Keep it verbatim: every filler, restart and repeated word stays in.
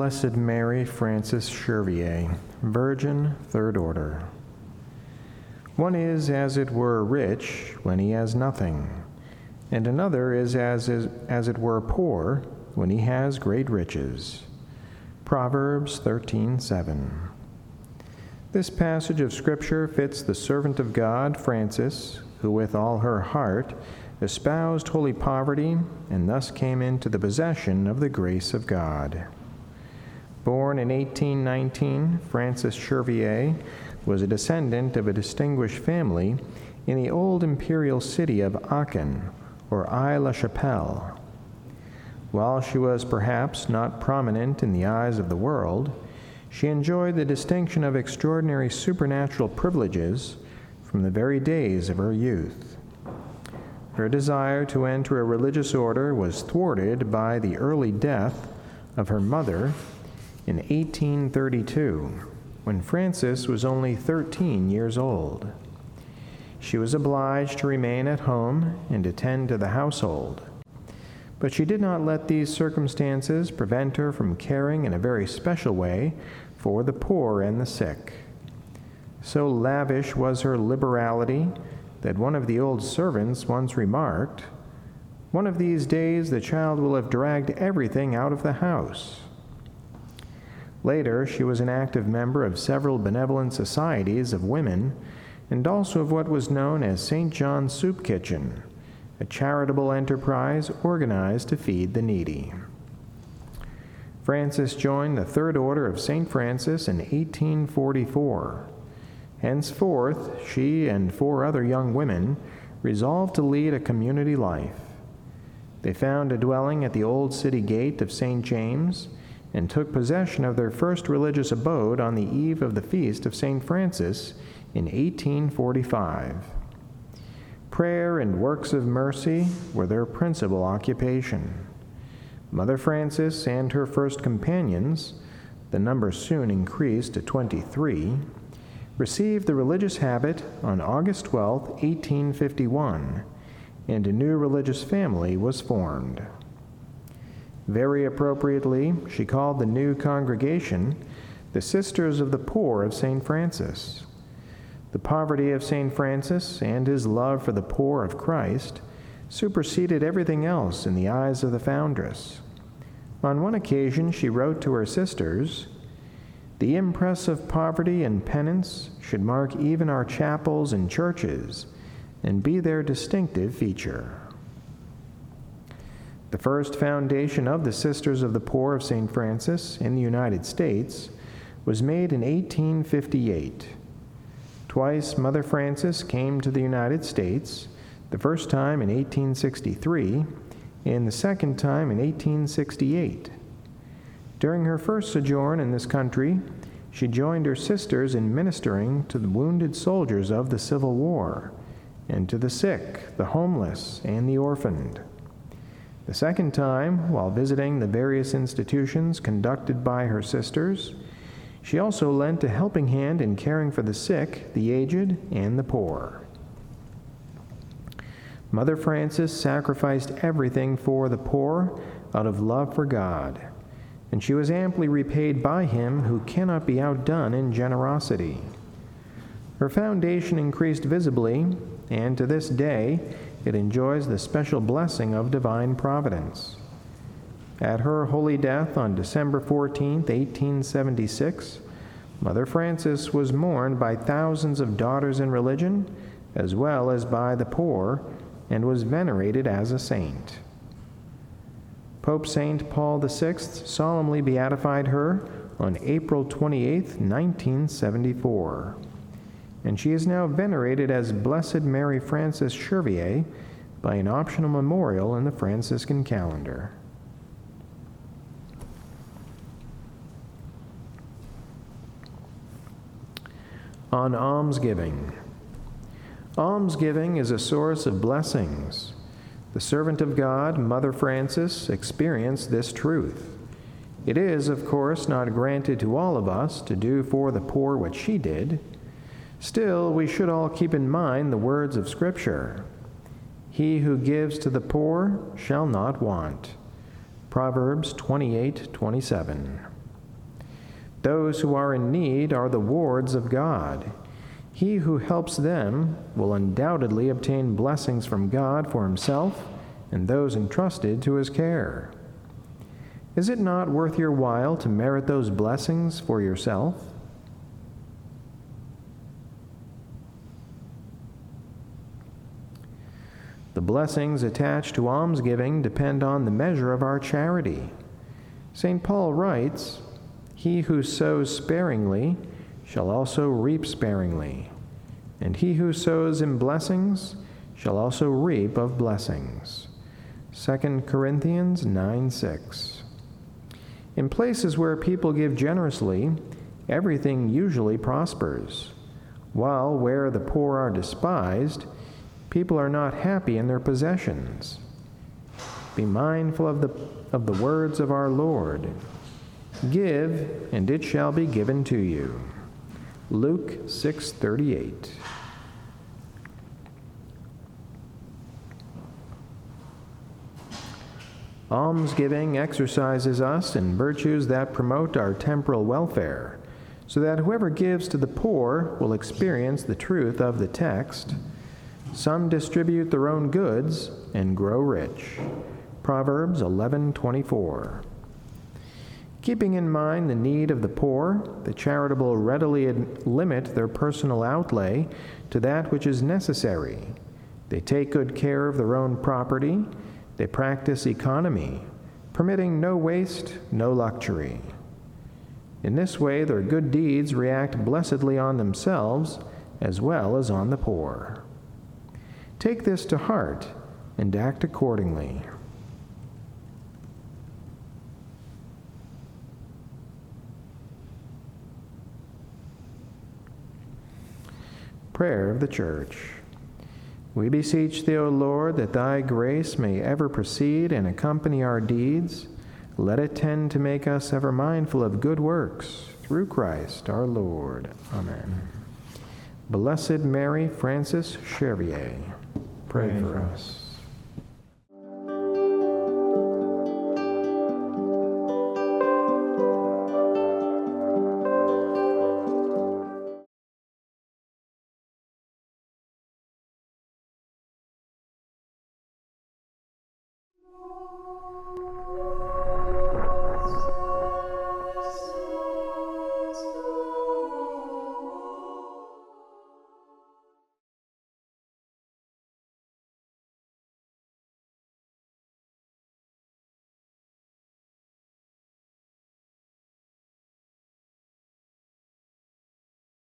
Blessed Mary Frances Chervier, Virgin, Third Order. One is as it were rich when he has nothing, and another is as, is, as it were poor when he has great riches. Proverbs thirteen seven. This passage of Scripture fits the servant of God, Frances, who with all her heart espoused holy poverty and thus came into the possession of the grace of God. Born in eighteen nineteen, Frances Chervier was a descendant of a distinguished family in the old imperial city of Aachen, or Aix-la-Chapelle. While she was perhaps not prominent in the eyes of the world, she enjoyed the distinction of extraordinary supernatural privileges from the very days of her youth. Her desire to enter a religious order was thwarted by the early death of her mother in eighteen thirty-two, when Frances was only thirteen years old. She was obliged to remain at home and attend to the household, but she did not let these circumstances prevent her from caring in a very special way for the poor and the sick. So lavish was her liberality that one of the old servants once remarked, "One of these days the child will have dragged everything out of the house." Later, she was an active member of several benevolent societies of women and also of what was known as Saint John's Soup Kitchen, a charitable enterprise organized to feed the needy. Frances joined the Third Order of Saint Francis in eighteen forty-four. Henceforth, she and four other young women resolved to lead a community life. They found a dwelling at the old city gate of Saint James and took possession of their first religious abode on the eve of the feast of Saint Francis in eighteen forty-five. Prayer and works of mercy were their principal occupation. Mother Frances and her first companions, the number soon increased to twenty-three, received the religious habit on August twelfth, eighteen fifty-one, and a new religious family was formed. Very appropriately, she called the new congregation the Sisters of the Poor of Saint Francis. The poverty of Saint Francis and his love for the poor of Christ superseded everything else in the eyes of the foundress. On one occasion, she wrote to her sisters, "The impress of poverty and penance should mark even our chapels and churches and be their distinctive feature." The first foundation of the Sisters of the Poor of Saint Francis in the United States was made in eighteen fifty-eight. Twice Mother Frances came to the United States, the first time in eighteen sixty-three and the second time in eighteen sixty-eight. During her first sojourn in this country, she joined her sisters in ministering to the wounded soldiers of the Civil War and to the sick, the homeless, and the orphaned. The second time, while visiting the various institutions conducted by her sisters, she also lent a helping hand in caring for the sick, the aged, and the poor. Mother Frances sacrificed everything for the poor out of love for God, and she was amply repaid by Him who cannot be outdone in generosity. Her foundation increased visibly, and to this day it enjoys the special blessing of divine providence. At her holy death on December fourteenth, eighteen seventy-six, Mother Frances was mourned by thousands of daughters in religion, as well as by the poor, and was venerated as a saint. Pope Saint Paul the Sixth solemnly beatified her on April twenty-eighth, nineteen seventy-four, and she is now venerated as Blessed Mary Frances Chervier by an optional memorial in the Franciscan calendar. On almsgiving. Almsgiving is a source of blessings. The servant of God, Mother Frances, experienced this truth. It is, of course, not granted to all of us to do for the poor what she did. Still, we should all keep in mind the words of Scripture. He who gives to the poor shall not want. Proverbs twenty-eight twenty-seven. Those who are in need are the wards of God. He who helps them will undoubtedly obtain blessings from God for himself and those entrusted to his care. Is it not worth your while to merit those blessings for yourself? The blessings attached to almsgiving depend on the measure of our charity. Saint Paul writes, "He who sows sparingly shall also reap sparingly, and he who sows in blessings shall also reap of blessings." Second Corinthians nine six. In places where people give generously, everything usually prospers, while where the poor are despised, people are not happy in their possessions. Be mindful of the, of the words of our Lord. Give, and it shall be given to you. Luke six thirty-eight. Almsgiving exercises us in virtues that promote our temporal welfare, so that whoever gives to the poor will experience the truth of the text, "Some distribute their own goods and grow rich." Proverbs eleven twenty-four. Keeping in mind the need of the poor, the charitable readily limit their personal outlay to that which is necessary. They take good care of their own property. They practice economy, permitting no waste, no luxury. In this way, their good deeds react blessedly on themselves as well as on the poor. Take this to heart and act accordingly. Prayer of the Church. We beseech thee, O Lord, that thy grace may ever precede and accompany our deeds. Let it tend to make us ever mindful of good works, through Christ our Lord. Amen. Blessed Mary Frances Chervier, pray for us.